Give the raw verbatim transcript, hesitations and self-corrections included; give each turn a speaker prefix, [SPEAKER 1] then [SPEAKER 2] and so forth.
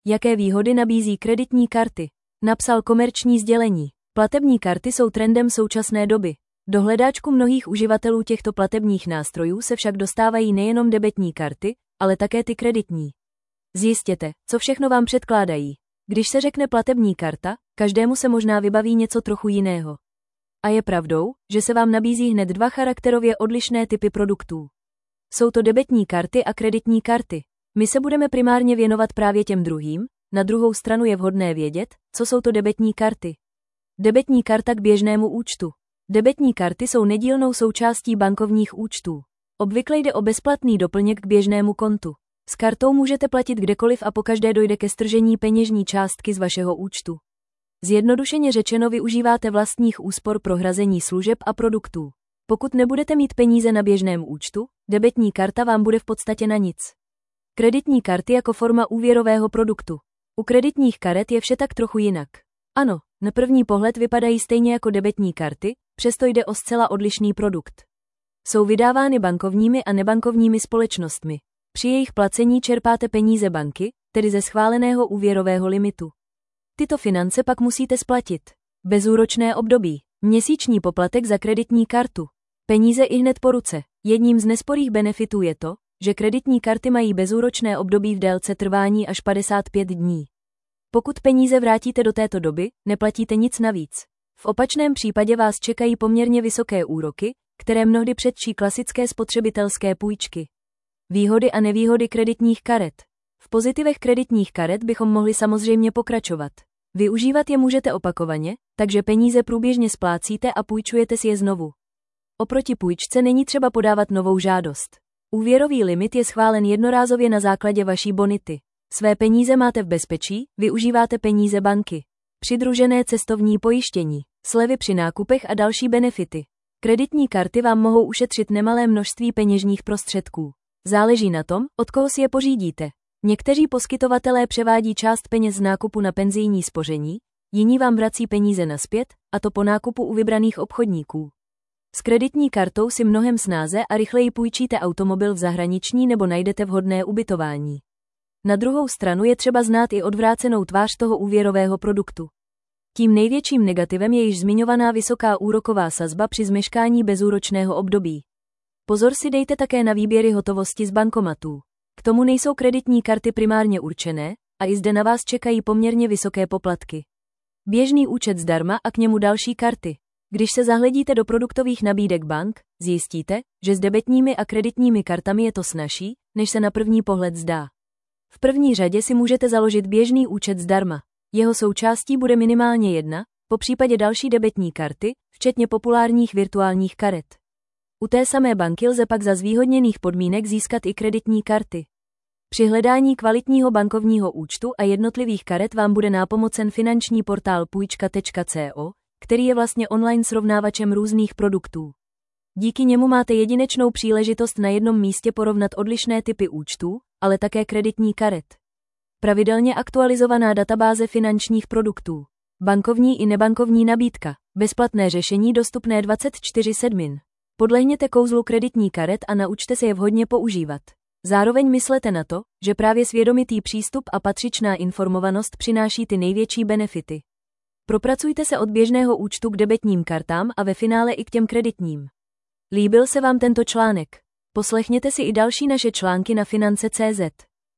[SPEAKER 1] Jaké výhody nabízí kreditní karty? Napsal Komerční sdělení. Platební karty jsou trendem současné doby. Do hledáčku mnohých uživatelů těchto platebních nástrojů se však dostávají nejenom debetní karty, ale také ty kreditní. Zjistěte, co všechno vám předkládají. Když se řekne platební karta, každému se možná vybaví něco trochu jiného. A je pravdou, že se vám nabízí hned dva charakterově odlišné typy produktů. Jsou to debetní karty a kreditní karty. My se budeme primárně věnovat právě těm druhým, na druhou stranu je vhodné vědět, co jsou to debetní karty. Debetní karta k běžnému účtu. Debetní karty jsou nedílnou součástí bankovních účtů. Obvykle jde o bezplatný doplněk k běžnému kontu. S kartou můžete platit kdekoliv a pokaždé dojde ke stržení peněžní částky z vašeho účtu. Zjednodušeně řečeno využíváte vlastních úspor pro hrazení služeb a produktů. Pokud nebudete mít peníze na běžném účtu, debetní karta vám bude v podstatě na nic. Kreditní karty jako forma úvěrového produktu. U kreditních karet je vše tak trochu jinak. Ano, na první pohled vypadají stejně jako debetní karty, přesto jde o zcela odlišný produkt. Jsou vydávány bankovními a nebankovními společnostmi. Při jejich placení čerpáte peníze banky, tedy ze schváleného úvěrového limitu. Tyto finance pak musíte splatit. Bezúročné období. Měsíční poplatek za kreditní kartu. Peníze ihned po ruce. Jedním z nesporých benefitů je to, že kreditní karty mají bezúročné období v délce trvání až padesát pět dní. Pokud peníze vrátíte do této doby, neplatíte nic navíc. V opačném případě vás čekají poměrně vysoké úroky, které mnohdy předčí klasické spotřebitelské půjčky. Výhody a nevýhody kreditních karet. V pozitivech kreditních karet bychom mohli samozřejmě pokračovat. Využívat je můžete opakovaně, takže peníze průběžně splácíte a půjčujete si je znovu. Oproti půjčce není třeba podávat novou žádost. Úvěrový limit je schválen jednorázově na základě vaší bonity. Své peníze máte v bezpečí, využíváte peníze banky. Přidružené cestovní pojištění, slevy při nákupech a další benefity. Kreditní karty vám mohou ušetřit nemalé množství peněžních prostředků. Záleží na tom, od koho si je pořídíte. Někteří poskytovatelé převádí část peněz z nákupu na penzijní spoření, jiní vám vrací peníze nazpět, a to po nákupu u vybraných obchodníků. S kreditní kartou si mnohem snáze a rychleji půjčíte automobil v zahraničí nebo najdete vhodné ubytování. Na druhou stranu je třeba znát i odvrácenou tvář toho úvěrového produktu. Tím největším negativem je již zmiňovaná vysoká úroková sazba při zmeškání bezúročného období. Pozor si dejte také na výběry hotovosti z bankomatů. K tomu nejsou kreditní karty primárně určené, a i zde na vás čekají poměrně vysoké poplatky. Běžný účet zdarma a k němu další karty. Když se zahledíte do produktových nabídek bank, zjistíte, že s debetními a kreditními kartami je to snazší, než se na první pohled zdá. V první řadě si můžete založit běžný účet zdarma. Jeho součástí bude minimálně jedna, popřípadě další debetní karty, včetně populárních virtuálních karet. U té samé banky lze pak za zvýhodněných podmínek získat i kreditní karty. Při hledání kvalitního bankovního účtu a jednotlivých karet vám bude nápomocen finanční portál půjčka tečka co, který je vlastně online srovnávačem různých produktů. Díky němu máte jedinečnou příležitost na jednom místě porovnat odlišné typy účtů, ale také kreditní karet. Pravidelně aktualizovaná databáze finančních produktů. Bankovní i nebankovní nabídka. Bezplatné řešení dostupné dvacet čtyři sedm. Podlehněte kouzlu kreditní karet a naučte se je vhodně používat. Zároveň myslete na to, že právě svědomitý přístup a patřičná informovanost přináší ty největší benefity. Propracujte se od běžného účtu k debetním kartám a ve finále i k těm kreditním. Líbil se vám tento článek? Poslechněte si i další naše články na finance tečka cé zet.